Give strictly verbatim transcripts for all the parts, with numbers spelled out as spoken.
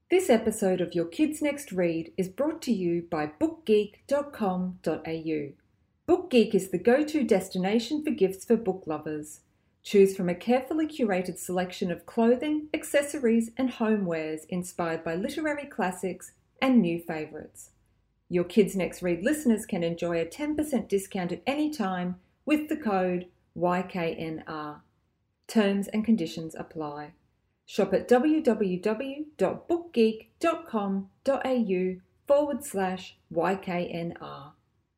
This episode of Your Kids Next Read is brought to you by book geek dot com dot a u. BookGeek is the go-to destination for gifts for book lovers. Choose from a carefully curated selection of clothing, accessories and homewares inspired by literary classics and new favourites. Your Kids Next Read listeners can enjoy a ten percent discount at any time with the code Y K N R. Terms and conditions apply. Shop at www.bookgeek.com.au forward slash YKNR.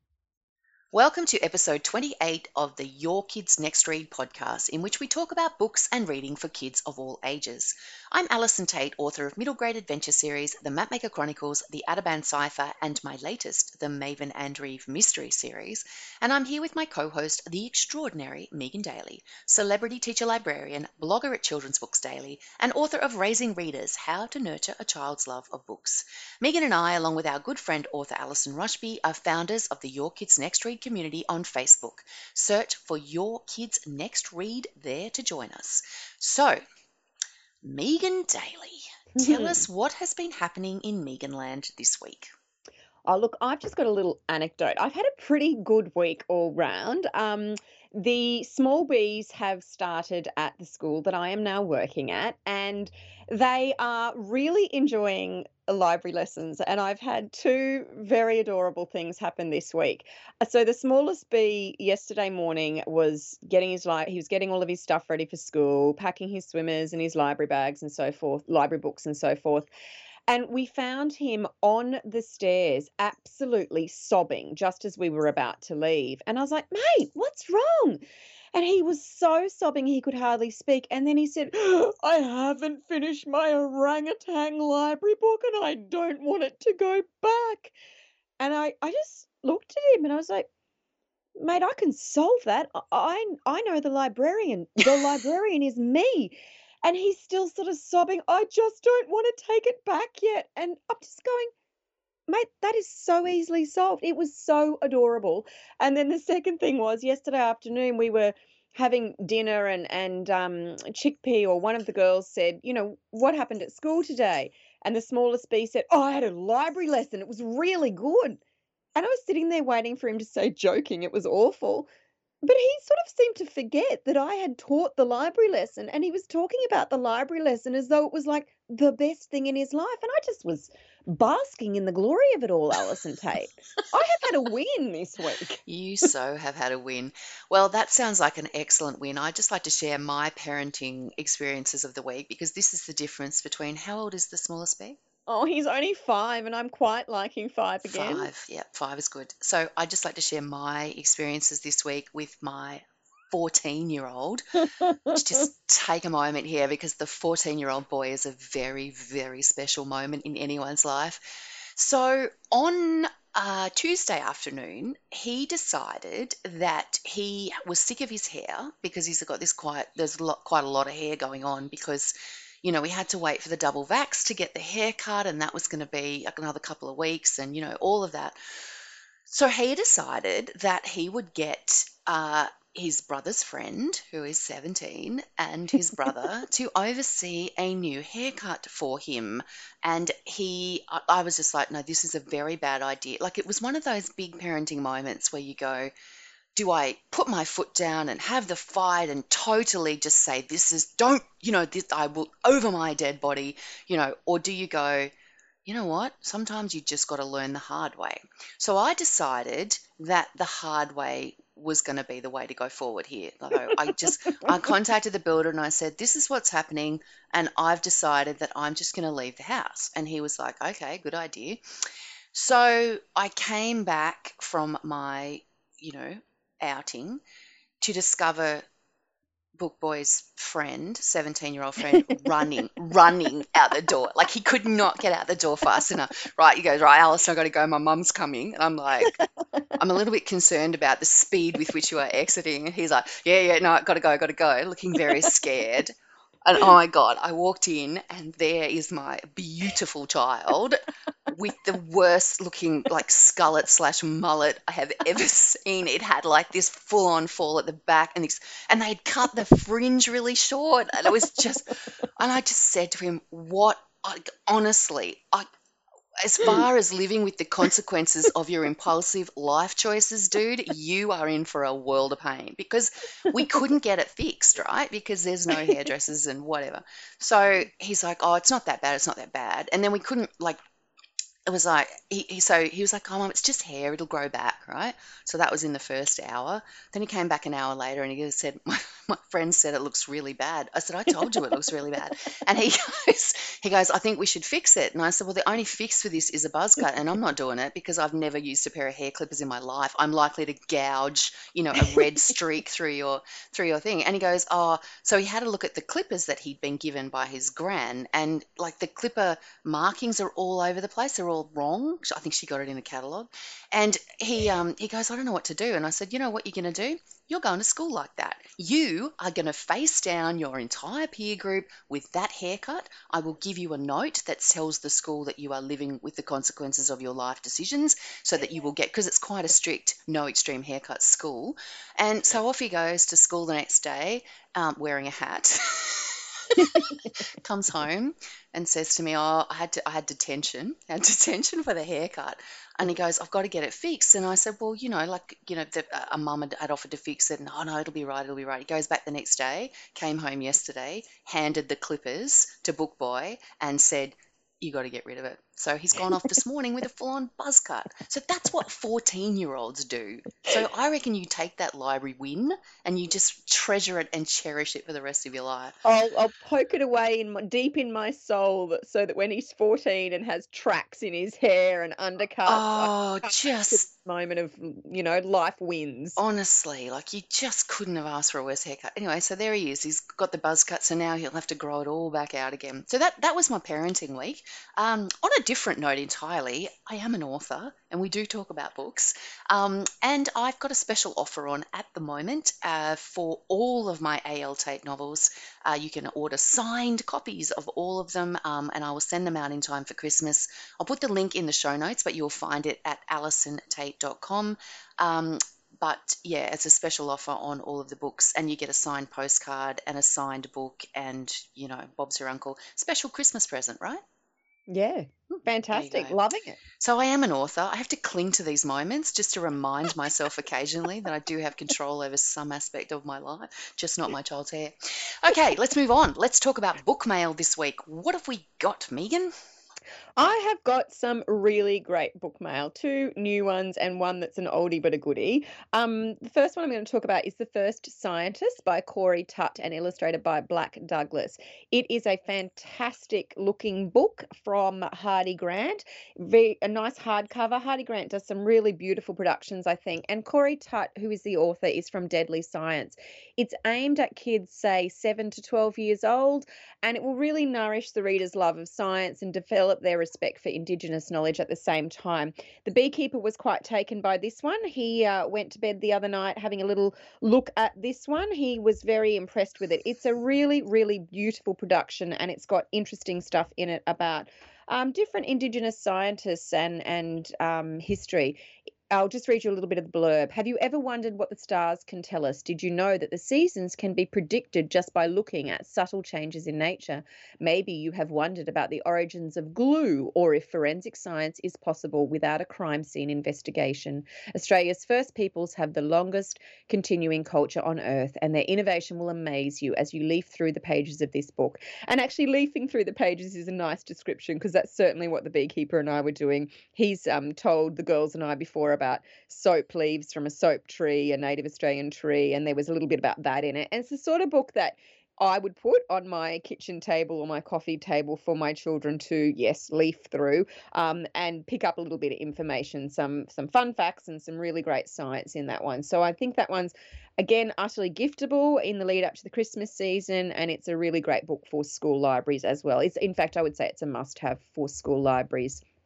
Welcome to episode twenty-eight of the Your Kids Next Read podcast, in which we talk about books and reading for kids of all ages. I'm Alison Tate, author of middle grade adventure series, The Mapmaker Chronicles, The Attaban Cipher, and my latest, the Maven and Reeve Mystery series. And I'm here with my co-host, the extraordinary Megan Daly, celebrity teacher librarian, blogger at Children's Books Daily, and author of Raising Readers, How to Nurture a Child's Love of Books. Megan and I, along with our good friend author Alison Rushby, are founders of the Your Kids Next Read community on Facebook. Search for Your Kids Next Read there to join us. So, Megan Daly, tell us what has been happening in Meganland this week. Oh, look, I've just got a little anecdote. I've had a pretty good week all round. Um, the small bees have started at the school that I am now working at, and they are really enjoying library lessons. And I've had two very adorable things happen this week. Uh, So the smallest bee yesterday morning was getting his li- he was getting all of his stuff ready for school, packing his swimmers and his library bags and so forth, library books and so forth. And we found him on the stairs, absolutely sobbing just as we were about to leave. And I was like, mate, what's wrong? And he was so sobbing he could hardly speak. And then he said, I haven't finished my orangutan library book and I don't want it to go back. And I, I just looked at him and I was like, mate, I can solve that. I, I I know the librarian. The librarian is me. And he's still sort of sobbing, I just don't want to take it back yet. And I'm just going, mate, that is so easily solved. It was so adorable. And then the second thing was yesterday afternoon we were having dinner and and um Chickpea or one of the girls said, you know, what happened at school today? And the smallest bee said, oh, I had a library lesson. It was really good. And I was sitting there waiting for him to say, joking, it was awful. But he sort of seemed to forget that I had taught the library lesson, and he was talking about the library lesson as though it was like the best thing in his life. And I just was basking in the glory of it all, Alison Tate. I have had a win this week. You so have had a win. Well, that sounds like an excellent win. I'd just like to share my parenting experiences of the week, because this is the difference between, how old is the smallest bee? Oh, he's only five, and I'm quite liking five again. Five. Yeah, five is good. So I'd just like to share my experiences this week with my fourteen-year-old. Just take a moment here, because the fourteen-year-old boy is a very, very special moment in anyone's life. So on uh, Tuesday afternoon, he decided that he was sick of his hair, because he's got this quite, there's a lot, quite a lot of hair going on, because you know, we had to wait for the double vax to get the haircut, and that was going to be another couple of weeks, and, you know, all of that. So he decided that he would get uh, his brother's friend, who is seventeen, and his brother to oversee a new haircut for him. And he, I, I was just like, no, this is a very bad idea. Like, it was one of those big parenting moments where you go, do I put my foot down and have the fight and totally just say, this is, don't, you know, this, I will over my dead body, you know, or do you go, you know what, sometimes you just got to learn the hard way. So I decided that the hard way was going to be the way to go forward here. So I just, I contacted the builder and I said, this is what's happening, and I've decided that I'm just going to leave the house. And he was like, okay, good idea. So I came back from my, you know, outing to discover Book Boy's friend, seventeen-year-old friend, running, running out the door. Like, he could not get out the door fast enough. Right, he goes, right, Alison, I've got to go. My mum's coming. And I'm like, I'm a little bit concerned about the speed with which you are exiting. And he's like, yeah, yeah, no, got to go, got to go, looking very scared. And oh my God, I walked in and there is my beautiful child with the worst looking like skullet slash mullet I have ever seen. It had like this full on fall at the back, and this, and they'd cut the fringe really short, and it was just, and I just said to him, what I, honestly, I, as far as living with the consequences of your impulsive life choices, dude, you are in for a world of pain because we couldn't get it fixed, right? Because there's no hairdressers and whatever. So he's like, oh, it's not that bad. It's not that bad. And then we couldn't, like, it was like he, he so he was like, oh mum, it's just hair, it'll grow back, right? So that was in the first hour. Then he came back an hour later and he just said, my, my friend said it looks really bad. I said, I told you it looks really bad. And he goes he goes I think we should fix it. And I said, well, the only fix for this is a buzz cut, and I'm not doing it because I've never used a pair of hair clippers in my life. I'm likely to gouge, you know, a red streak through your through your thing. And he goes, oh, so he had a look at the clippers that he'd been given by his gran, and like the clipper markings are all over the place. They're all wrong. I think she got it in the catalogue. And he um he goes, I don't know what to do. And I said, you know what you're going to do? You're going to school like that. You are going to face down your entire peer group with that haircut. I will give you a note that tells the school that you are living with the consequences of your life decisions, so that you will get, because it's quite a strict no extreme haircut school. And so off he goes to school the next day, um, wearing a hat. Comes home and says to me, oh, I had to, I had detention, I had detention for the haircut. And he goes, I've got to get it fixed. And I said, well, you know, like, you know, the, a mum had, had offered to fix it. And, oh, no, it'll be right, it'll be right. He goes back the next day, came home yesterday, handed the clippers to Book Boy and said, you got to get rid of it. So he's gone off this morning with a full-on buzz cut. So that's what fourteen-year-olds do. So I reckon you take that library win and you just treasure it and cherish it for the rest of your life. I'll, I'll poke it away in my, deep in my soul, that, so that when he's fourteen and has tracks in his hair and undercuts, Oh, just moment of, you know, life wins. honestly, like you just couldn't have asked for a worse haircut. Anyway, so there he is. He's got the buzz cut, so now he'll have to grow it all back out again. So that that was my parenting week. Um, on a different note entirely, I am an author and we do talk about books. Um, and I've got a special offer on at the moment uh, for all of my A L Tate novels. Uh, you can order signed copies of all of them, um, and I will send them out in time for Christmas. I'll put the link in the show notes, but you'll find it at alison tate dot com. Um, but yeah, it's a special offer on all of the books, and you get a signed postcard and a signed book, and you know, Bob's your uncle. Special Christmas present, right? Yeah, fantastic. go. Loving it. So I am an author. I have to cling to these moments just to remind myself occasionally that I do have control over some aspect of my life, just not my child's hair. Okay, let's move on. Let's talk about book mail this week. What have we got, Megan? I have got some really great book mail, two new ones and one that's an oldie but a goodie. Um, the first one I'm going to talk about is The First Scientist by Corey Tutt and illustrated by Black Douglas. It is a fantastic looking book from Hardy Grant, very, a nice hardcover. Hardy Grant does some really beautiful productions, I think, and Corey Tutt, who is the author, is from Deadly Science. It's aimed at kids, say, seven to twelve years old, and it will really nourish the reader's love of science and develop their respect for Indigenous knowledge at the same time. The beekeeper was quite taken by this one. He uh, went to bed the other night having a little look at this one. He was very impressed with it. It's a really, really beautiful production, and it's got interesting stuff in it about um, different Indigenous scientists and, and um, history. I'll just read you a little bit of the blurb. Have you ever wondered what the stars can tell us? Did you know that the seasons can be predicted just by looking at subtle changes in nature? Maybe you have wondered about the origins of glue, or if forensic science is possible without a crime scene investigation. Australia's First Peoples have the longest continuing culture on Earth, and their innovation will amaze you as you leaf through the pages of this book. And actually, leafing through the pages is a nice description, because that's certainly what the beekeeper and I were doing. He's um, told the girls and I before about soap leaves from a soap tree, a native Australian tree, and there was a little bit about that in it. And it's the sort of book that I would put on my kitchen table or my coffee table for my children to, yes, leaf through um, and pick up a little bit of information, some some fun facts and some really great science in that one. So I think that one's, again, utterly giftable in the lead up to the Christmas season, and it's a really great book for school libraries as well. It's, in fact, I would say it's a must-have for school libraries.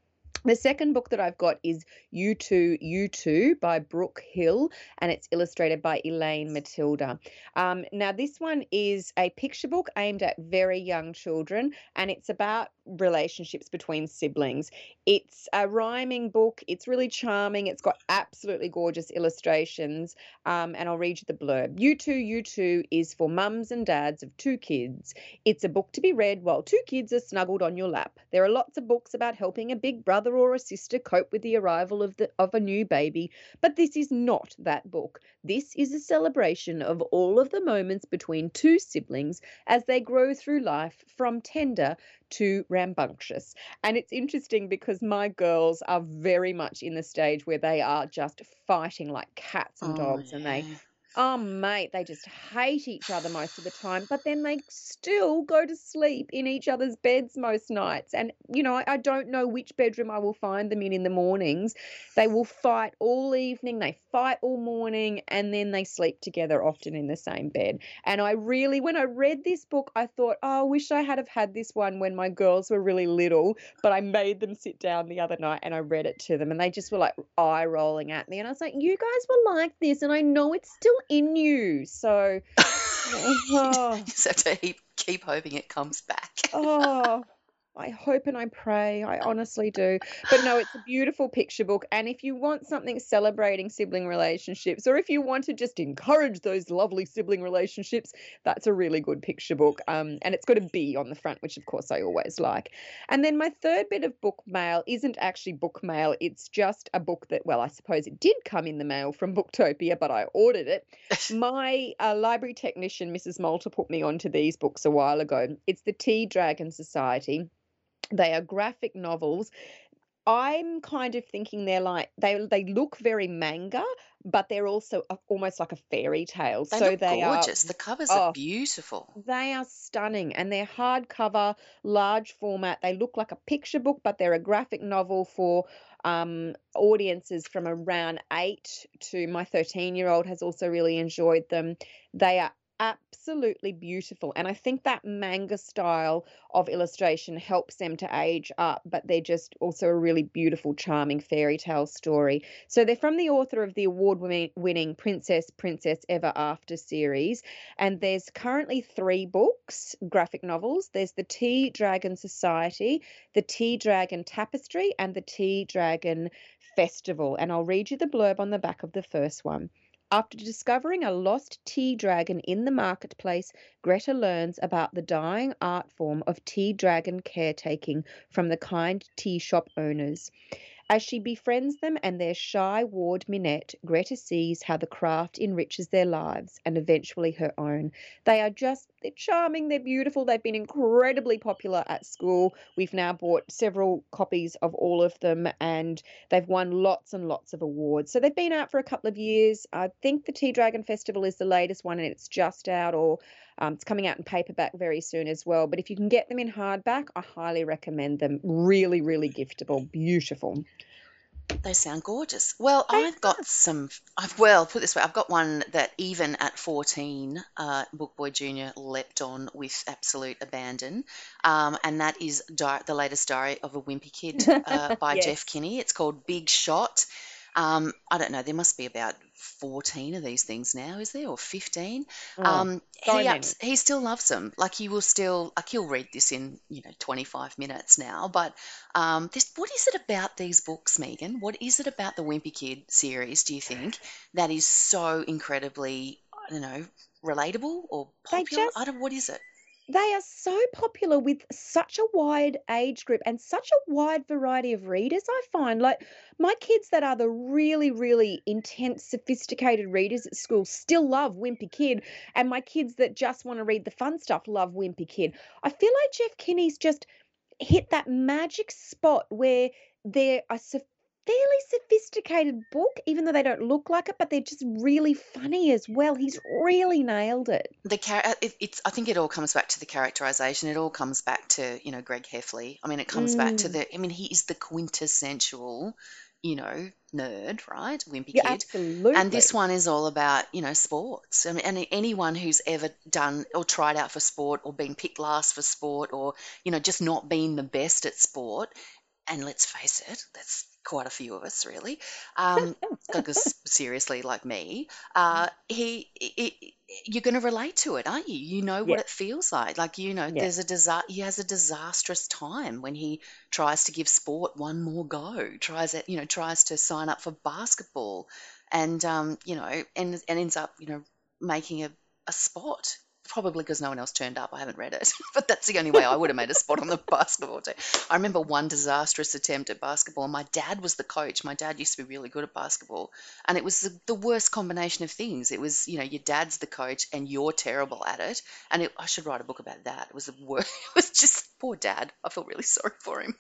The second book that I've got is You Too, You Too by Brooke Hill, and it's illustrated by Elaine Matilda. Um, now, this one is a picture book aimed at very young children, and it's about relationships between siblings. It's a rhyming book. It's really charming. It's got absolutely gorgeous illustrations, um, and I'll read you the blurb. You Too, You Too is for mums and dads of two kids. It's a book to be read while two kids are snuggled on your lap. There are lots of books about helping a big brother or a sister cope with the arrival of the of a new baby, but this is not that book. This is a celebration of all of the moments between two siblings as they grow through life from tender to rambunctious. And it's interesting because my girls are very much in the stage where they are just fighting like cats and Oh, dogs, and they yeah. Oh, mate, they just hate each other most of the time, but then they still go to sleep in each other's beds most nights. And, you know, I, I don't know which bedroom I will find them in in the mornings. They will fight all evening, they fight all morning, and then they sleep together often in the same bed. And I really, when I read this book, I thought, oh, I wish I had have had this one when my girls were really little, but I made them sit down the other night and I read it to them, and they just were like eye rolling at me. And I was like, you guys were like this, and I know it's still in you. So, You oh, just have to keep, keep hoping it comes back. oh, I hope and I pray. I honestly do. But no, it's a beautiful picture book. And if you want something celebrating sibling relationships, or if you want to just encourage those lovely sibling relationships, that's a really good picture book. Um, and it's got a B on the front, which of course I always like. And then my third bit of book mail isn't actually book mail. It's just a book that, well, I suppose it did come in the mail from Booktopia, but I ordered it. My uh, library technician, Missus Malta, put me onto these books a while ago. It's the Tea Dragon Society. They are graphic novels. I'm kind of thinking they're like they they look very manga, but they're also a, almost like a fairy tale. They So look they are gorgeous. The covers are oh, beautiful. they are stunning, and they're hardcover, large format. They look like a picture book, but they're a graphic novel for um, audiences from around eight to my thirteen year old has also really enjoyed them. They are absolutely beautiful, and I think that manga style of illustration helps them to age up, but they're just also a really beautiful, charming fairy tale story. So they're from the author of the award-winning Princess, Princess Ever After series, and there's currently three books, graphic novels. There's the Tea Dragon Society, the Tea Dragon Tapestry, and the Tea Dragon Festival. And I'll read you the blurb on the back of the first one. After discovering a lost tea dragon in the marketplace, Greta learns about the dying art form of tea dragon caretaking from the kind tea shop owners. As she befriends them and their shy ward Minette, Greta sees how the craft enriches their lives and eventually her own. They are just, they're charming, they're beautiful, they've been incredibly popular at school. We've now bought several copies of all of them, and they've won lots and lots of awards. So they've been out for a couple of years. I think the Tea Dragon Festival is the latest one, and it's just out, or um, it's coming out in paperback very soon as well. But if you can get them in hardback, I highly recommend them. Really, really giftable, beautiful. They sound gorgeous. Well, They I've got some. I've well, put it this way, I've got one that even at fourteen, uh, Book Boy Junior leapt on with absolute abandon, um, and that is Di- the latest Diary of a Wimpy Kid uh, by Jeff Yes. Kinney. It's called Big Shot. Um, I don't know. There must be about fourteen of these things now, is there, or fifteen? Oh, Um, so he many. ups, he still loves them. Like he will still like he'll read this in you know twenty-five minutes now. But um, this what is it about these books, Megan? What is it about the Wimpy Kid series? Do you think that is so incredibly I don't know relatable or They popular? I just don't. What is it? They are so popular with such a wide age group and such a wide variety of readers, I find. Like my kids that are the really, really intense, sophisticated readers at school still love Wimpy Kid. And my kids that just want to read the fun stuff love Wimpy Kid. I feel like Jeff Kinney's just hit that magic spot where they're a so- fairly sophisticated book, even though they don't look like it, but they're just really funny as well. He's really nailed it. The char- it, it's I think it all comes back to the characterization. It all comes back to you know Greg Heffley. I mean, it comes back to Mm. the. I mean, he is the quintessential, you know, nerd, right? Wimpy Yeah, Kid. And this absolutely. one is all about you know sports. I mean, and anyone who's ever done or tried out for sport or been picked last for sport or you know just not been the best at sport, and let's face it, that's quite a few of us really, um, because seriously, like me, uh, he, he, you're going to relate to it, aren't you? You know what Yeah, it feels like. Like, you know, yeah. there's a disa- he has a disastrous time when he tries to give sport one more go, tries it, you know, tries to sign up for basketball, and um, you know, and and ends up, you know, making a, a spot. Probably because no one else turned up. I haven't read it, but that's the only way I would have made a spot on the basketball team. I remember one disastrous attempt at basketball. My dad was the coach. My dad used to be really good at basketball, and it was the, the worst combination of things. It was, you know, your dad's the coach and you're terrible at it. And it, I should write a book about that. It was the worst. It was just poor dad. I feel really sorry for him.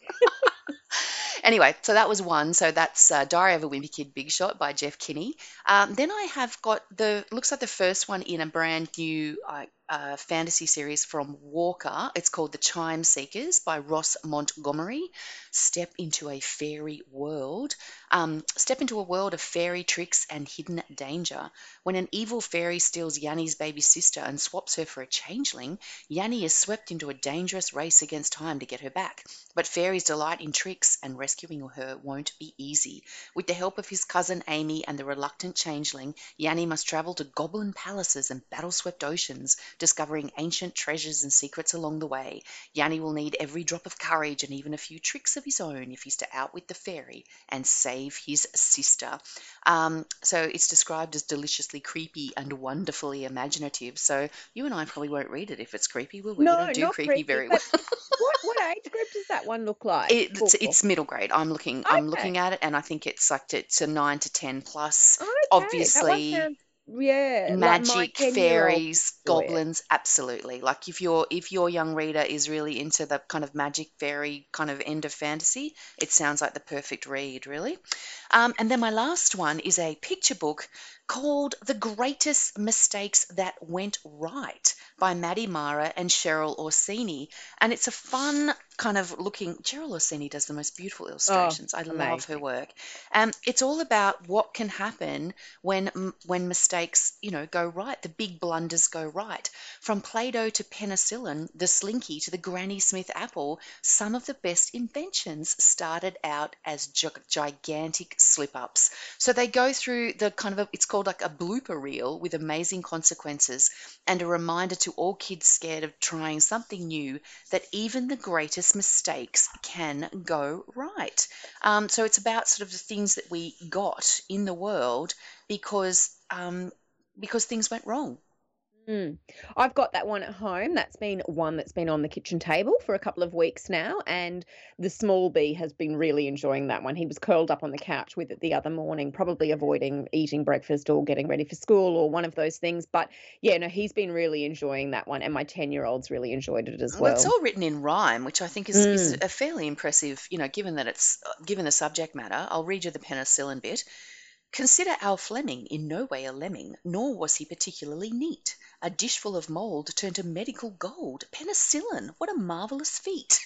Anyway, so that was one. So that's uh, Diary of a Wimpy Kid, Big Shot by Jeff Kinney. Um, then I have got the looks like the first one in a brand new uh, uh, fantasy series from Walker. It's called The Chime Seekers by Ross Montgomery. Step into a fairy world. Um, step into a world of fairy tricks and hidden danger. When an evil fairy steals Yanni's baby sister and swaps her for a changeling, Yanni is swept into a dangerous race against time to get her back. But fairies delight in tricks, and rescuing her won't be easy. With the help of his cousin Amy and the reluctant changeling, Yanni must travel to goblin palaces and battle-swept oceans, discovering ancient treasures and secrets along the way. Yanni will need every drop of courage and even a few tricks of his own if he's to outwit the fairy and save his sister. Um, so it's described as deliciously creepy and wonderfully imaginative. So you and I probably won't read it if it's creepy, will we? We No, don't do not creepy creepy. very well. But what what age group does that one look like for? It's it's middle grade. I'm looking I'm Okay. looking at it, and I think it's like it's a nine to ten plus. Okay. That one Obviously, sounds, yeah, like my magic, ten-year-old fairies, would enjoy it. goblins, absolutely. Like if your if your young reader is really into the kind of magic fairy kind of end of fantasy, it sounds like the perfect read, really. Um, and then my last one is a picture book called The Greatest Mistakes That Went Right by Maddie Mara and Cheryl Orsini. And it's a fun kind of looking, Cheryl Orsini does the most beautiful Oh, illustrations. I love her amazing. work. Um, it's all about what can happen when m- when mistakes, you know, go right, the big blunders go right. From Play-Doh to penicillin, the Slinky to the Granny Smith apple, some of the best inventions started out as gi- gigantic slip-ups. So they go through the kind of a, it's called like a blooper reel with amazing consequences and a reminder to all kids scared of trying something new that even the greatest mistakes can go right. Um, so it's about sort of the things that we got in the world because um, because things went wrong. Mm. I've got that one at home. That's been one that's been on the kitchen table for a couple of weeks now, and the small bee has been really enjoying that one. He was curled up on the couch with it the other morning, probably avoiding eating breakfast or getting ready for school or one of those things. But yeah, no, he's been really enjoying that one, and my ten-year-old's really enjoyed it as Well, it's well. all written in rhyme, which I think is, is Mm. a fairly impressive, you know, given that it's given the subject matter. I'll read you the penicillin bit. Consider Al Fleming in no way a lemming, nor was he particularly neat. A dish full of mould turned to medical gold. Penicillin, what a marvellous feat.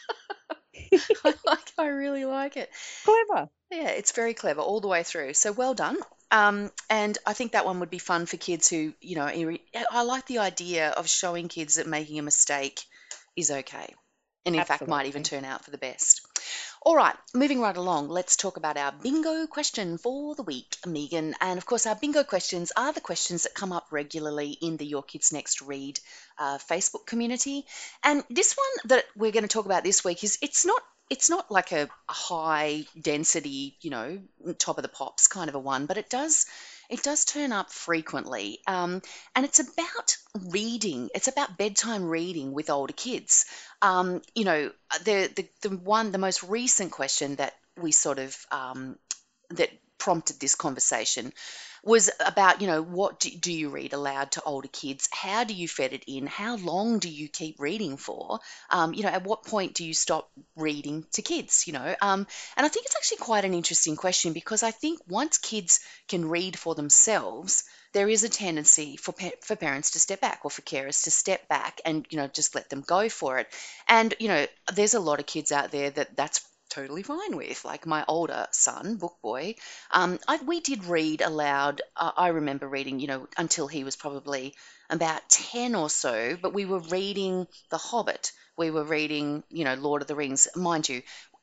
I like, I really like it. Clever. Yeah, it's very clever all the way through. So well done. Um, and I think that one would be fun for kids who, you know, I I like the idea of showing kids that making a mistake is okay. And in fact, might even Absolutely. turn out for the best. All right, moving right along, let's talk about our bingo question for the week, Megan. And of course, our bingo questions are the questions that come up regularly in the Your Kids Next Read uh, Facebook community. And this one that we're going to talk about this week is it's not it's not like a, a high density, you know, top of the pops kind of a one, but it does it does turn up frequently. Um, and it's about reading. It's about bedtime reading with older kids. Um, you know, the, the the one, the most recent question that we sort of um, that prompted this conversation was about, you know, what do, do you read aloud to older kids? How do you fit it in? How long do you keep reading for? Um, you know, at what point do you stop reading to kids? You know, um, and I think it's actually quite an interesting question because I think once kids can read for themselves, there is a tendency for pa- for parents to step back or for carers to step back and, you know, just let them go for it. And you know, there's a lot of kids out there that that's totally fine with. Like my older son, Book Boy, um, I, we did read aloud. Uh, I remember reading, you know, until he was probably about ten or so, but we were reading The Hobbit. We were reading, you know, Lord of the Rings. Mind you,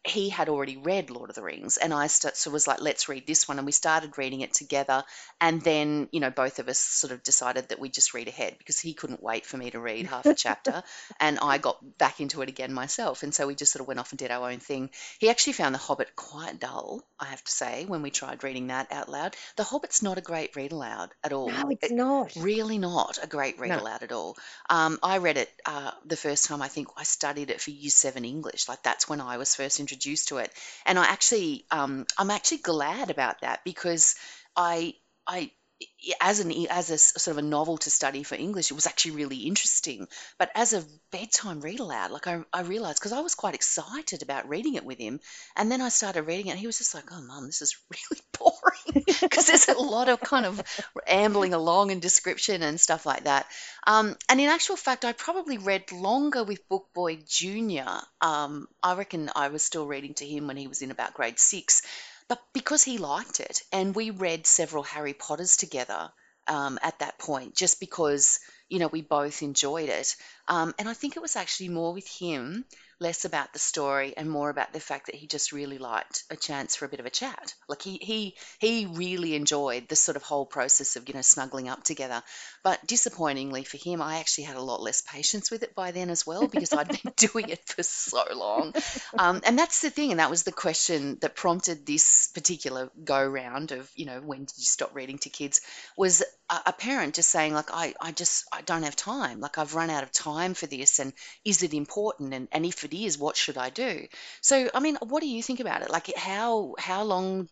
he had already read Lord of the Rings, and I st- so was like, let's read this one, and we started reading it together. And then, you know, both of us sort of decided that we'd just read ahead because he couldn't wait for me to read half a chapter, and I got back into it again myself. And so we just sort of went off and did our own thing. He actually found The Hobbit quite dull, I have to say, when we tried reading that out loud. The Hobbit's not a great read aloud at all. No, it's It, not. really not a great read No. aloud at all. Um, I read it uh, the first time. I think I studied it for Year Seven English. Like that's when I was first introduced to it, and I actually, um, I'm actually glad about that because I, I, as an as a s- sort of a novel to study for English, it was actually really interesting. But as a bedtime read aloud, like I, I realized because I was quite excited about reading it with him, and then I started reading it, and he was just like, "Oh, Mum, this is really boring," because there's a lot of kind of ambling along and description and stuff like that. Um, and in actual fact, I probably read longer with Book Boy Junior. Um, I reckon I was still reading to him when he was in about grade six, but because he liked it, and we read several Harry Potters together um, at that point, just because you know we both enjoyed it. Um, and I think it was actually more with him, less about the story and more about the fact that he just really liked a chance for a bit of a chat. Like he he he really enjoyed the sort of whole process of you know snuggling up together. But disappointingly for him, I actually had a lot less patience with it by then as well because I'd been doing it for so long. Um, and that's the thing, and that was the question that prompted this particular go round of, you know, when did you stop reading to kids? Was a, a parent just saying, like, I, I just I don't have time. Like I've run out of time for this, and is it important? And and if it is, what should I do? So I mean, what do you think about it? Like how how long?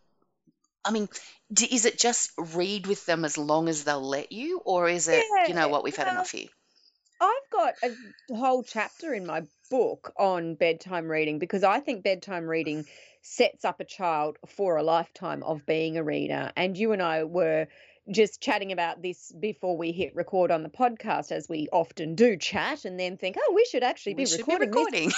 I mean, d- is it just read with them as long as they'll let you, or is it, you know Yeah. what, we've had Well, enough here? I've got a whole chapter in my book on bedtime reading because I think bedtime reading sets up a child for a lifetime of being a reader. And you and I were just chatting about this before we hit record on the podcast, as we often do chat and then think, oh, we should actually We be should be recording this. recording.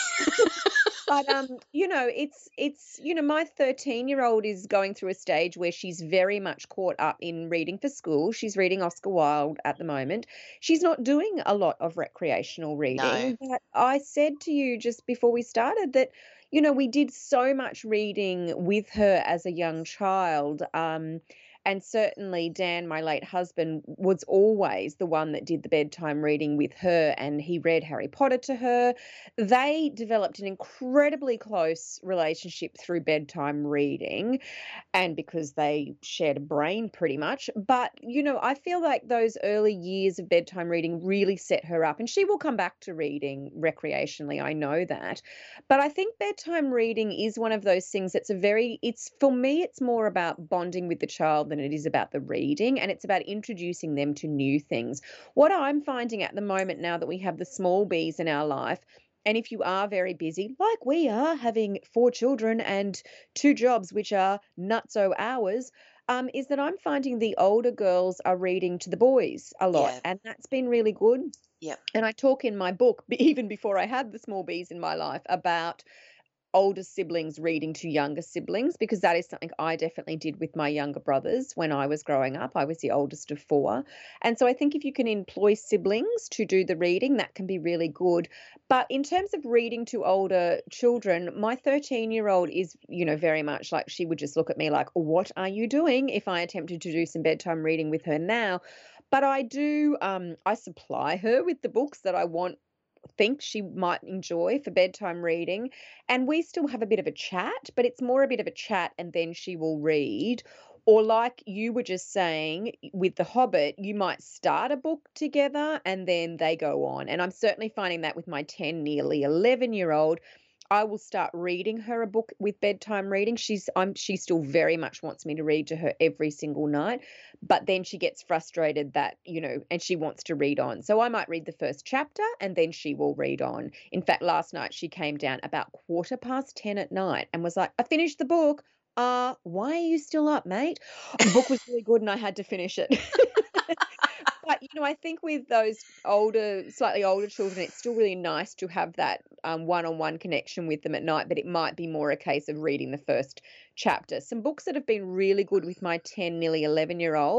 But um, you know, it's it's you know, my thirteen-year-old is going through a stage where she's very much caught up in reading for school. She's reading Oscar Wilde at the moment. She's not doing a lot of recreational No. reading, but I said to you just before we started that, you know, we did so much reading with her as a young child. Um, and certainly Dan, my late husband, was always the one that did the bedtime reading with her, and he read Harry Potter to her. They developed an incredibly close relationship through bedtime reading and because they shared a brain pretty much. But, you know, I feel like those early years of bedtime reading really set her up, and she will come back to reading recreationally. I know that. But I think bedtime reading is one of those things that's a very, it's for me, it's more about bonding with the child than it is about the reading, and it's about introducing them to new things. What I'm finding at the moment now that we have the small bees in our life, and if you are very busy, like we are, having four children and two jobs, which are nutso hours, um, is that I'm finding the older girls are reading to the boys a lot. Yeah. And that's been really good. Yep. And I talk in my book, even before I had the small bees in my life, about older siblings reading to younger siblings because that is something I definitely did with my younger brothers when I was growing up. I was the oldest of four. And so I think if you can employ siblings to do the reading, that can be really good. But in terms of reading to older children, my thirteen-year-old is, you know, very much like she would just look at me like, "What are you doing?" if I attempted to do some bedtime reading with her now. But I do, um, I supply her with the books that I want think she might enjoy for bedtime reading. And we still have a bit of a chat, but it's more a bit of a chat and then she will read. Or, like you were just saying with The Hobbit, you might start a book together and then they go on. And I'm certainly finding that with my ten, nearly eleven year old. I will start reading her a book with bedtime reading. She's I'm she still very much wants me to read to her every single night, but then she gets frustrated that, you know, and she wants to read on. So I might read the first chapter and then she will read on. In fact, last night she came down about quarter past ten at night and was like, "I finished the book. Uh, why are you still up, mate?" The book was really good and I had to finish it. But, you know, I think with those older, slightly older children, it's still really nice to have that um, one-on-one connection with them at night, but it might be more a case of reading the first chapter. Some books that have been really good with my ten, nearly eleven-year-old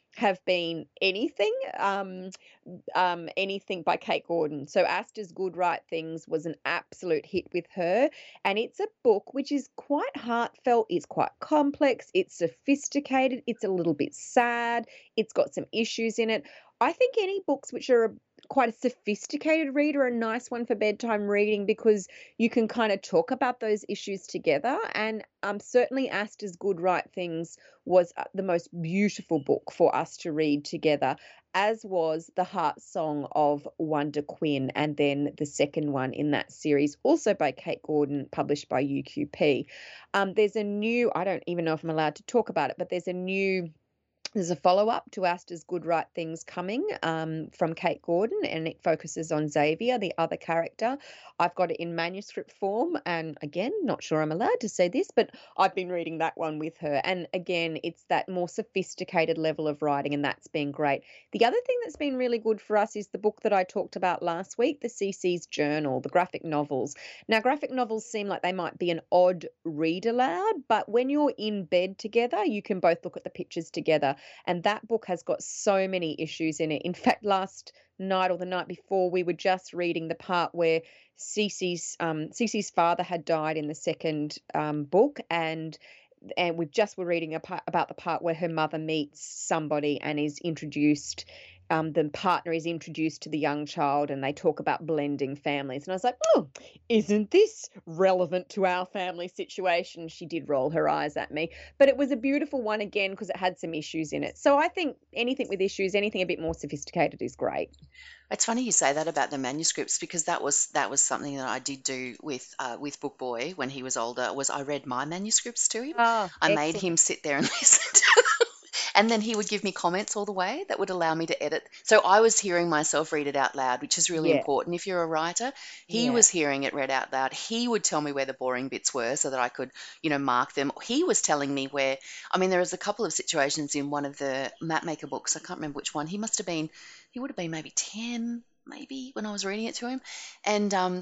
have been anything. Um, um, anything by Kate Gordon. So Asta's Good Right Things was an absolute hit with her. And it's a book which is quite heartfelt, it's quite complex, it's sophisticated, it's a little bit sad, it's got some issues in it. I think any books which are a, quite a sophisticated read are a nice one for bedtime reading because you can kind of talk about those issues together. And um, certainly Asta's Good Right Things was uh, the most beautiful book for us to read together, as was The Heart Song of Wonder Quinn, and then the second one in that series, also by Kate Gordon, published by U Q P. Um, there's a new, I don't even know if I'm allowed to talk about it, but there's a new there's a follow-up to Asta's Good Right Things coming um, from Kate Gordon, and it focuses on Xavier, the other character. I've got it in manuscript form, and again, not sure I'm allowed to say this, but I've been reading that one with her. And again, it's that more sophisticated level of writing, and that's been great. The other thing that's been really good for us is the book that I talked about last week, the C C's Journal, the graphic novels. Now, graphic novels seem like they might be an odd read aloud, but when you're in bed together, you can both look at the pictures together. And that book has got so many issues in it. In fact, last night or the night before, we were just reading the part where Cece's um, Cece's father had died in the second um, book, and and we just were reading a part, about the part where her mother meets somebody and is introduced. Um, the partner is introduced to the young child, and they talk about blending families. And I was like, oh, isn't this relevant to our family situation? She did roll her eyes at me, but it was a beautiful one again because it had some issues in it. So I think anything with issues, anything a bit more sophisticated is great. It's funny you say that about the manuscripts because that was that was something that I did do with uh, with Book Boy when he was older. Was I read my manuscripts to him. Ah, I made excellent. him sit there and listen to them. And then he would give me comments all the way that would allow me to edit. So I was hearing myself read it out loud, which is really Yeah, important if you're a writer. He yeah. was hearing it read out loud. He would tell me where the boring bits were so that I could, you know, mark them. He was telling me where, I mean, there was a couple of situations in one of the Mapmaker books. I can't remember which one. He must have been, he would have been maybe ten, maybe when I was reading it to him. And um,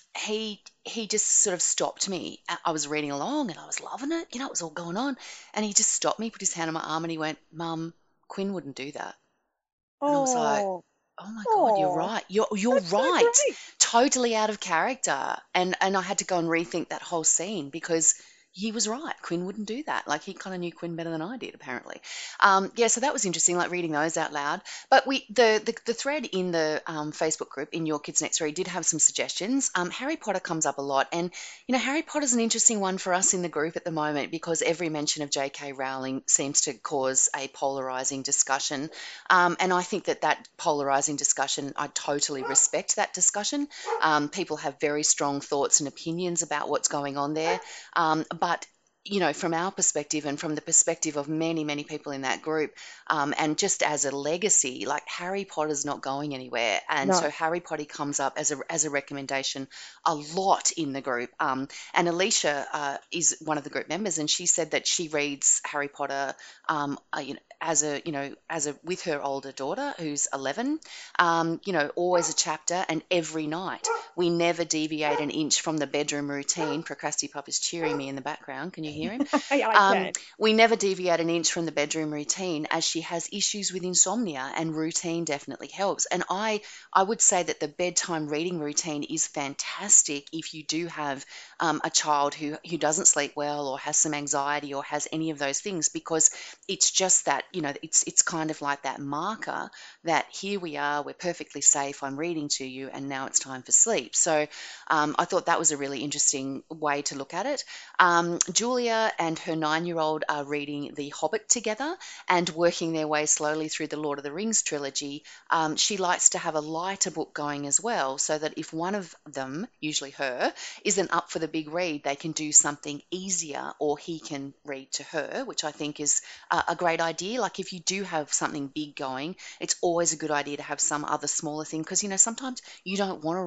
he he just sort of stopped me. I I was reading along and I was loving it. You know, it was all going on. And he just stopped me, put his hand on my arm, and he went, Mum, Quinn wouldn't do that. And I was like, Oh, oh my God, you're oh, right. You're you're that's so right. great. Totally out of character. And and I had to go and rethink that whole scene because he was right. Quinn wouldn't do that. Like he kind of knew Quinn better than I did, apparently. Um, yeah, so that was interesting, like reading those out loud. But we the the, the thread in the um, Facebook group in Your Kids Next Read did have some suggestions. Um, Harry Potter comes up a lot, and you know Harry Potter's an interesting one for us in the group at the moment because every mention of J K. Rowling seems to cause a polarizing discussion. Um, and I think that that polarizing discussion, I totally respect that discussion. Um, people have very strong thoughts and opinions about what's going on there. Um, but you know, from our perspective and from the perspective of many, many people in that group, um, and just as a legacy, like Harry Potter's not going anywhere, and No. so Harry Potter comes up as a as a recommendation a lot in the group. Um, and Alicia uh, is one of the group members, and she said that she reads Harry Potter, um, uh, you know, as a you know as a with her older daughter who's eleven, um, you know, always a chapter, and every night. We never deviate an inch from the bedroom routine. Procrasti-Pup is cheering me in the background. Can you hear him? I, I Um, can. we never deviate an inch from the bedroom routine as she has issues with insomnia, and routine definitely helps. And I, I would say that the bedtime reading routine is fantastic if you do have um, a child who, who doesn't sleep well or has some anxiety or has any of those things, because it's just that, you know, it's it's kind of like that marker that here we are, we're perfectly safe, I'm reading to you, and now it's time for sleep. So um, I thought that was a really interesting way to look at it. Um, Julia and her nine year old are reading The Hobbit together and working their way slowly through the Lord of the Rings trilogy. Um, she likes to have a lighter book going as well, so that if one of them, usually her, isn't up for the big read, they can do something easier or he can read to her, which I think is a, a great idea. Like if you do have something big going, it's always a good idea to have some other smaller thing because, you know, sometimes you don't want to read the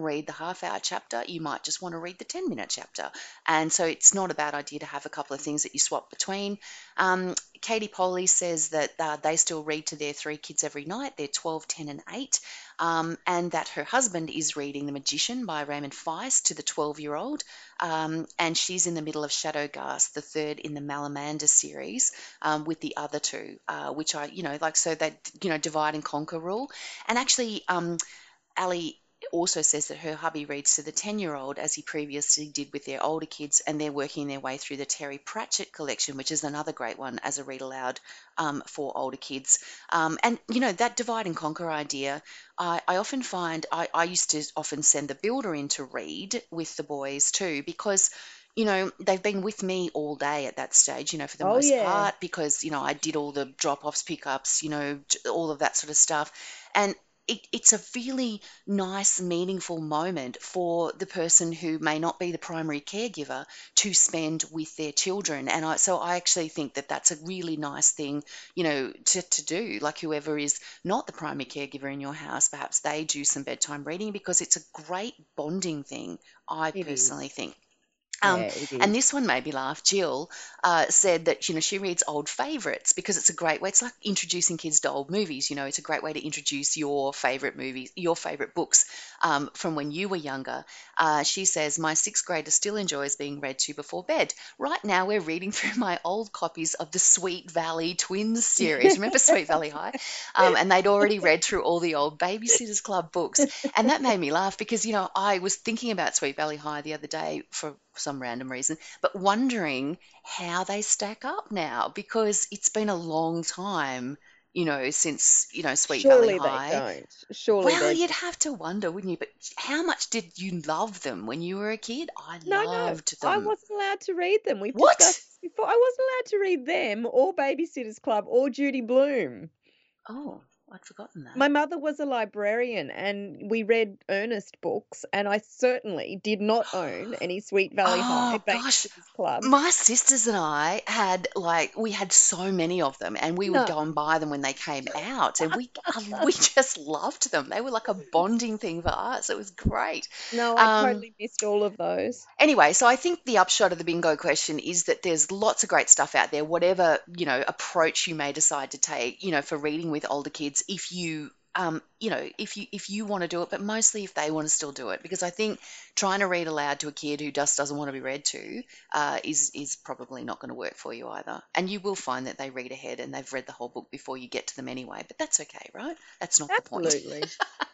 half hour chapter, you might just want to read the ten minute chapter. And so it's not a bad idea to have a couple of things that you swap between. Um, Katie Poley says that uh, they still read to their three kids every night. They're twelve, ten and eight. Um, and that her husband is reading The Magician by Raymond Feist to the twelve-year-old. Um, and she's in the middle of Shadowghast, the third in the Malamanda series, um, with the other two, uh, which are, you know, like, so that, you know, divide and conquer rule. And actually, um, Ali also says that her hubby reads to the ten-year-old as he previously did with their older kids, and they're working their way through the Terry Pratchett collection, which is another great one as a read aloud um, for older kids. Um, and, you know, that divide and conquer idea, I, I often find, I, I used to often send the builder in to read with the boys too, because you know, they've been with me all day at that stage, you know, for the Oh, most yeah. part, because, you know, I did all the drop-offs, pickups, you know, all of that sort of stuff. And it, it's a really nice, meaningful moment for the person who may not be the primary caregiver to spend with their children. And I, so I actually think that that's a really nice thing, you know, to, to do. Like whoever is not the primary caregiver in your house, perhaps they do some bedtime reading, because it's a great bonding thing, I It personally is. think. Yeah, Um, it and is. this one made me laugh. Jill uh, said that, you know, she reads old favourites because it's a great way. It's like introducing kids to old movies. You know, it's a great way to introduce your favourite movies, your favourite books um, from when you were younger. Uh, she says, my sixth grader still enjoys being read to before bed. Right now, we're reading through my old copies of the Sweet Valley Twins series. Remember Sweet Valley High? Um, and they'd already read through all the old Babysitters Club books. And that made me laugh because, you know, I was thinking about Sweet Valley High the other day for some random reason, but wondering how they stack up now, because it's been a long time, you know, since, you know, Sweet Valley Surely they High. don't. Surely Well, they you'd don't. have to wonder, wouldn't you? But how much did you love them when you were a kid? I No, no, loved I them. wasn't allowed to read them. We've What? discussed this before. I wasn't allowed to read them or Babysitter's Club or Judy Blume. Oh, I'd forgotten that. My mother was a librarian and we read Ernest books, and I certainly did not own any Sweet Valley High Oh gosh, Babysitter's Club. my sisters and I had like we had so many of them, and we would No. go and buy them when they came out, and we we just loved them. They were like a bonding thing for us. It was great. No, I Um, totally missed all of those. Anyway, so I think the upshot of the bingo question is that there's lots of great stuff out there, whatever, you know, approach you may decide to take, you know, for reading with older kids, if you um, you know, if you if you want to do it, but mostly if they want to still do it, because I think trying to read aloud to a kid who just doesn't want to be read to uh, is is probably not going to work for you either. And you will find that they read ahead and they've read the whole book before you get to them anyway, but that's okay, right? That's not the point. Absolutely.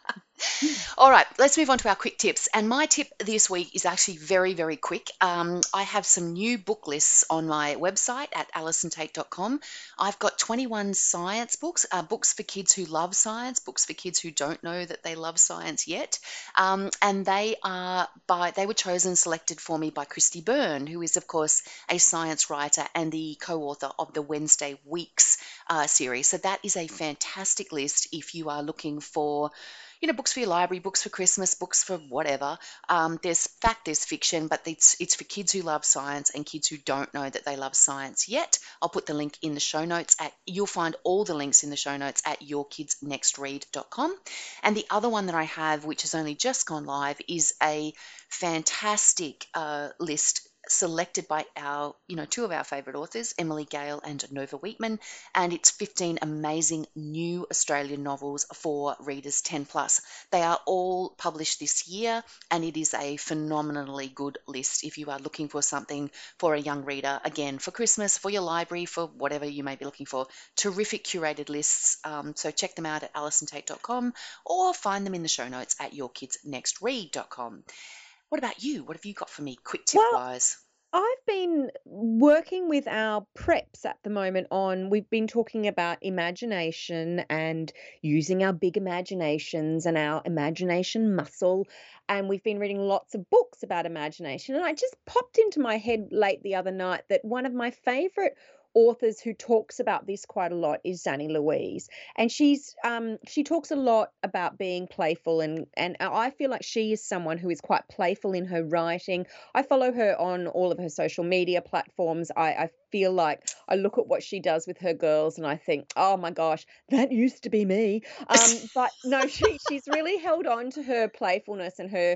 All right, let's move on to our quick tips. And my tip this week is actually very, very quick. Um, I have some new book lists on my website at alison tate dot com. I've got twenty-one science books, uh, books for kids who love science, books for kids who don't know that they love science yet. Um, and they are by they were chosen, selected for me by Christy Byrne, who is, of course, a science writer and the co-author of the Wednesday Weeks uh, series. So that is a fantastic list if you are looking for, you know, books for your library, books for Christmas, books for whatever. Um, there's fact, there's fiction, but it's it's for kids who love science and kids who don't know that they love science yet. I'll put the link in the show notes. At you'll find all the links in the show notes at your kids next read dot com. And the other one that I have, which has only just gone live, is a fantastic uh, list selected by our, you know, two of our favourite authors, Emily Gale and Nova Wheatman, and it's fifteen amazing new Australian novels for readers ten plus. They are all published this year, and it is a phenomenally good list if you are looking for something for a young reader, again, for Christmas, for your library, for whatever you may be looking for. Terrific curated lists, um, so check them out at alison tate dot com or find them in the show notes at your kids next read dot com. What about you? What have you got for me, quick tip Well, wise? I've been working with our preps at the moment on, we've been talking about imagination and using our big imaginations and our imagination muscle. And we've been reading lots of books about imagination. And I just popped into my head late the other night that one of my favorite authors who talks about this quite a lot is Zanny Louise, and she's um she talks a lot about being playful, and and I feel like she is someone who is quite playful in her writing. I follow her on all of her social media platforms. I, I feel like I look at what she does with her girls and I think, oh my gosh, that used to be me. Um, but no, she she's really held on to her playfulness and her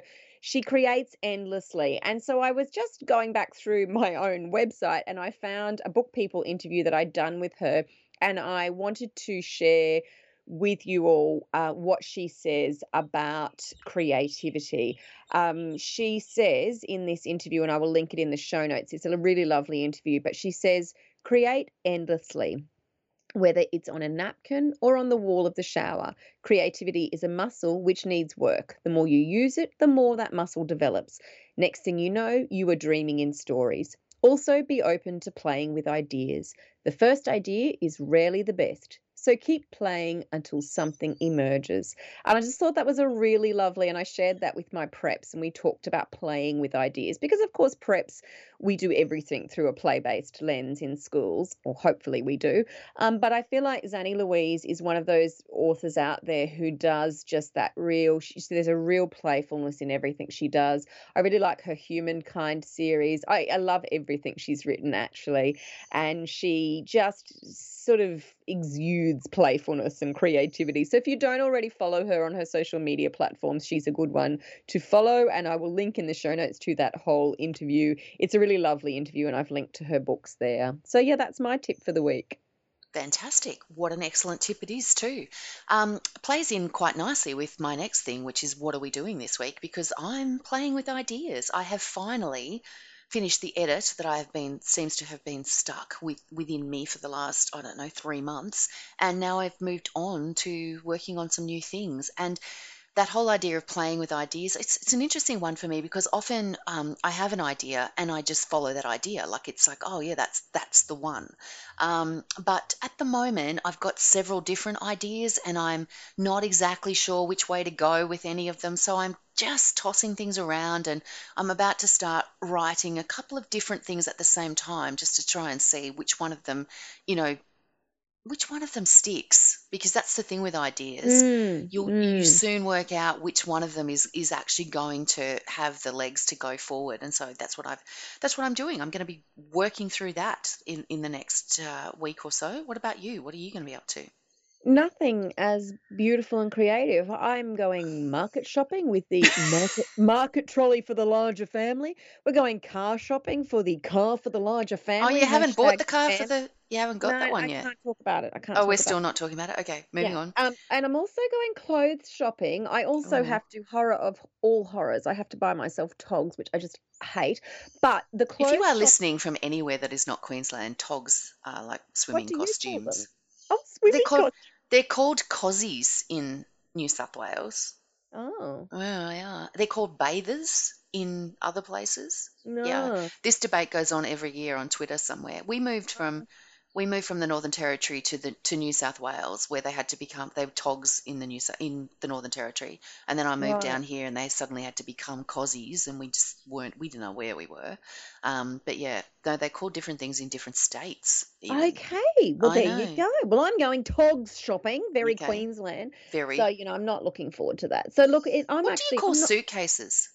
She creates endlessly. And so I was just going back through my own website and I found a Book People interview that I'd done with her. And I wanted to share with you all uh, what she says about creativity. Um, she says in this interview, and I will link it in the show notes, it's a really lovely interview, but she says, create endlessly. Whether it's on a napkin or on the wall of the shower, creativity is a muscle which needs work. The more you use it, the more that muscle develops. Next thing you know, you are dreaming in stories. Also, be open to playing with ideas. The first idea is rarely the best. So keep playing until something emerges. And I just thought that was a really lovely, and I shared that with my preps, and we talked about playing with ideas because, of course, preps, we do everything through a play based lens in schools, or hopefully we do. Um, but I feel like Zanny Louise is one of those authors out there who does just that real, she, there's a real playfulness in everything she does. I really like her Humankind series. I, I love everything she's written, actually. And she just sort of exudes playfulness and creativity. So if you don't already follow her on her social media platforms, she's a good one to follow. And I will link in the show notes to that whole interview. It's a really lovely interview, and I've linked to her books there. So yeah, that's my tip for the week. Fantastic. What an excellent tip it is too. Um, plays in quite nicely with my next thing, which is what are we doing this week? Because I'm playing with ideas. I have finally finished the edit that I have been seems to have been stuck with within me for the last, I don't know, three months. And now I've moved on to working on some new things. And that whole idea of playing with ideas, it's, it's an interesting one for me because often um, I have an idea and I just follow that idea. Like it's like, oh yeah, that's that's the one. Um, but at the moment, I've got several different ideas and I'm not exactly sure which way to go with any of them. So I'm just tossing things around and I'm about to start writing a couple of different things at the same time just to try and see which one of them, you know, which one of them sticks, because that's the thing with ideas. Mm, You'll you mm. soon work out which one of them is is actually going to have the legs to go forward. And so that's what I've that's what I'm doing. I'm going to be working through that in in the next uh, week or so. What about you? What are you going to be up to? Nothing as beautiful and creative. I'm going market shopping with the market market trolley for the larger family. We're going car shopping for the car for the larger Oh, family. you haven't bought Hashtag the car for fam. the you haven't No, got that one I yet. can't talk about it. I can't Oh, we're talk about still it. not talking about it. Okay, moving Yeah. on. Um, and I'm also going clothes shopping. I also Oh. have to, horror of all horrors, I have to buy myself togs, which I just hate. But the If you clothes are shop, listening from anywhere that is not Queensland, togs are like what swimming do you call them? costumes. Oh, They're swimming called costumes. they're called cozies in New South Wales. Oh, Well, yeah. They're called bathers in other places. Yeah. no. This debate goes on every year on Twitter somewhere. We moved from we moved from the Northern Territory to the to New South Wales, where they had to become they were togs in the New Sou- in the Northern Territory, and then I moved Right. down here, and they suddenly had to become cozies, and we just weren't we didn't know where we were. Um, but yeah, though they're called different things in different states, even. Okay. Well, I there you know. go. Well, I'm going togs shopping, very Okay. Queensland. So, Very. you know, I'm not looking forward to that. So, look, it, I'm What do you actually, call I'm not suitcases?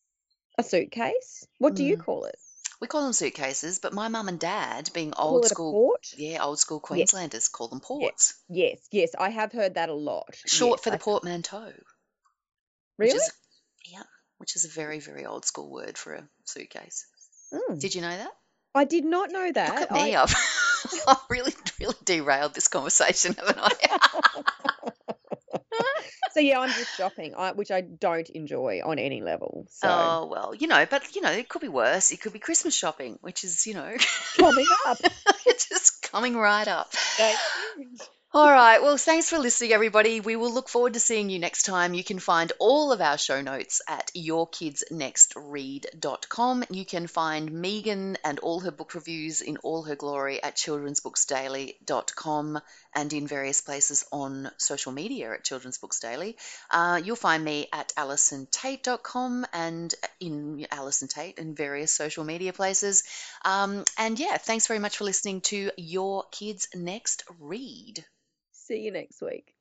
a suitcase. What do you Mm. call it? We call them suitcases, but my mum and dad, being Call old it a school, port? yeah, old school Yes. Queenslanders, call them Yeah. ports, Yes. Yes. I have heard that a lot. short Yes. for I the have. portmanteau, which Really? is, yeah, which is a very, very old school word for a suitcase. Mm. Did you know that? I did not know Look that. at me, I I've, I've really, really derailed this conversation, haven't I? so yeah, I'm just shopping, I, which I don't enjoy on any level. So Oh, well, you know, but, you know, it could be worse. It could be Christmas shopping, which is, you know, coming up, it's just coming right up. stay tuned. All right. Well, thanks for listening, everybody. We will look forward to seeing you next time. You can find all of our show notes at your kids next read dot com. You can find Megan and all her book reviews in all her glory at children's books daily dot com and in various places on social media at Children's Books Daily. Uh, you'll find me at alison tate dot com and in Alison Tate in various social media places. Um, and yeah, thanks very much for listening to Your Kids Next Read. See you next week.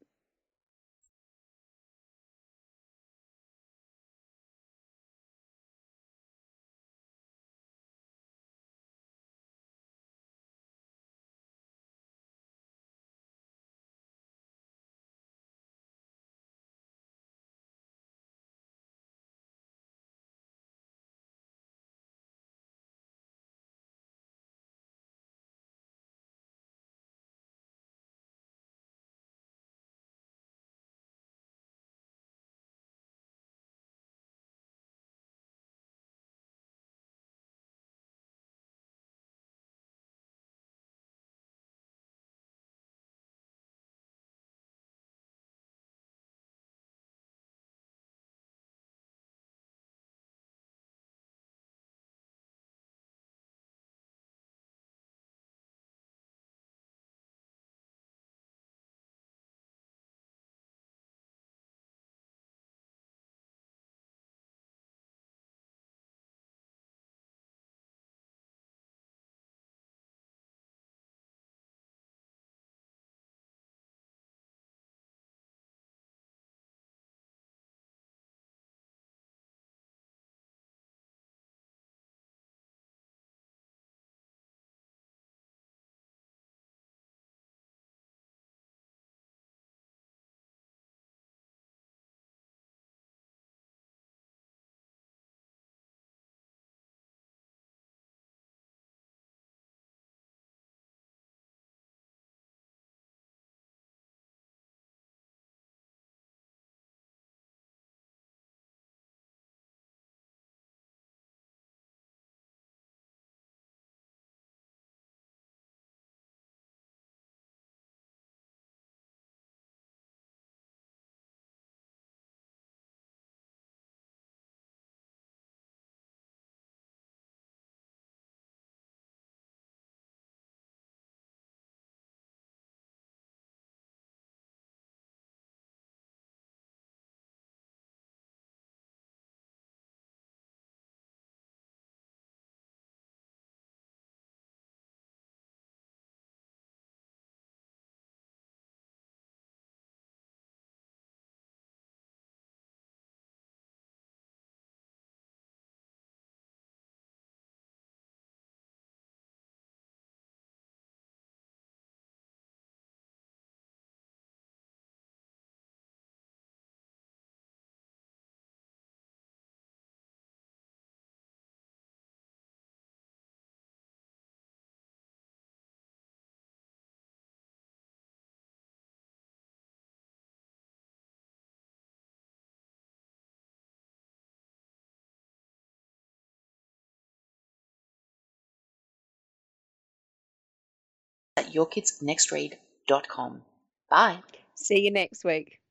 at your kids next read dot com. Bye. See you next week.